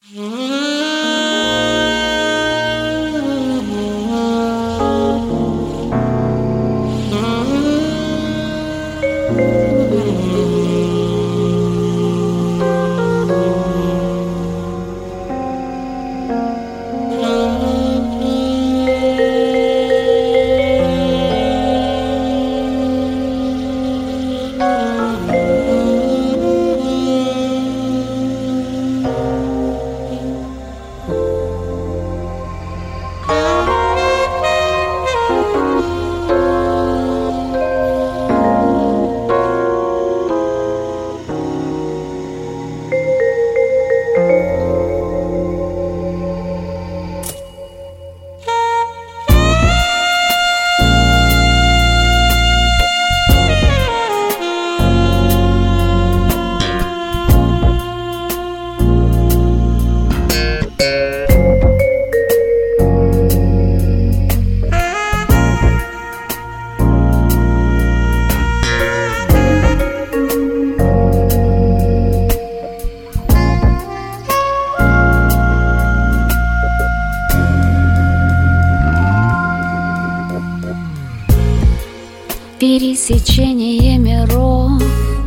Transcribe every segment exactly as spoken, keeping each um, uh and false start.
Пересечение миров,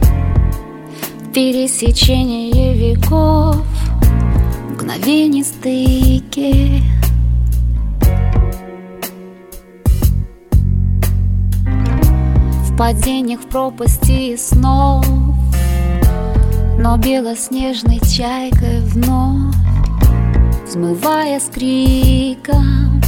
пересечение веков, мгновение стыки. В падениях, в пропасти снов, но белоснежной чайкой вновь, взмывая с криком.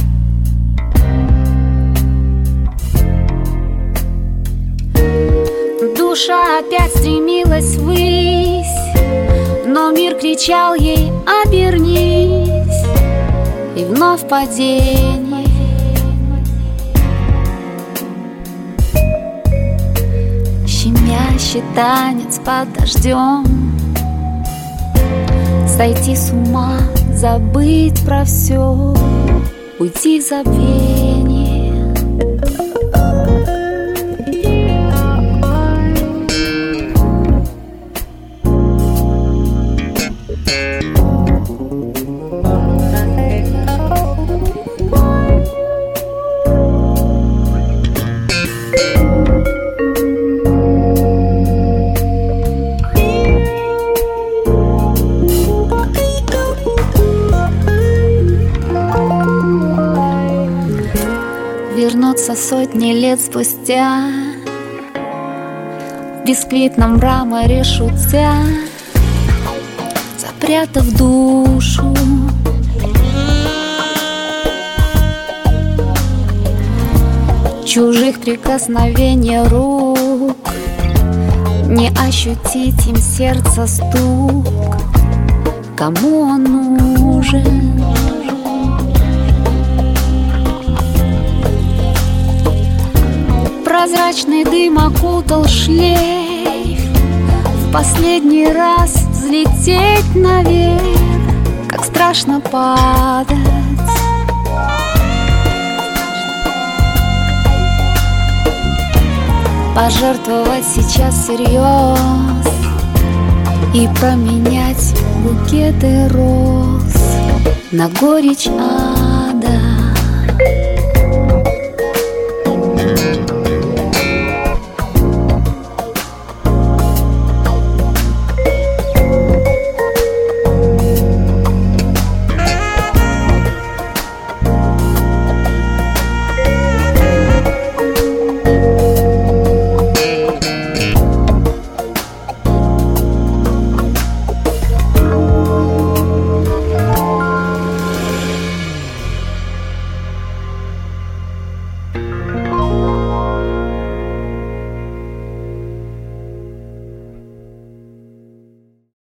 Душа опять стремилась ввысь, но мир кричал ей: обернись. И вновь падение. Щемящий танец под дождем, сойти с ума, забыть про все, уйти в забвение. Вернуться сотни лет спустя, в бисквитном мраморе шутя, запрятав душу. Чужих прикосновений рук, не ощутить им сердца стук. Кому он нужен? Прозрачный дым окутал шлейф, в последний раз взлететь наверх, как страшно падать. Пожертвовать сейчас всерьез и променять букеты роз на горечь.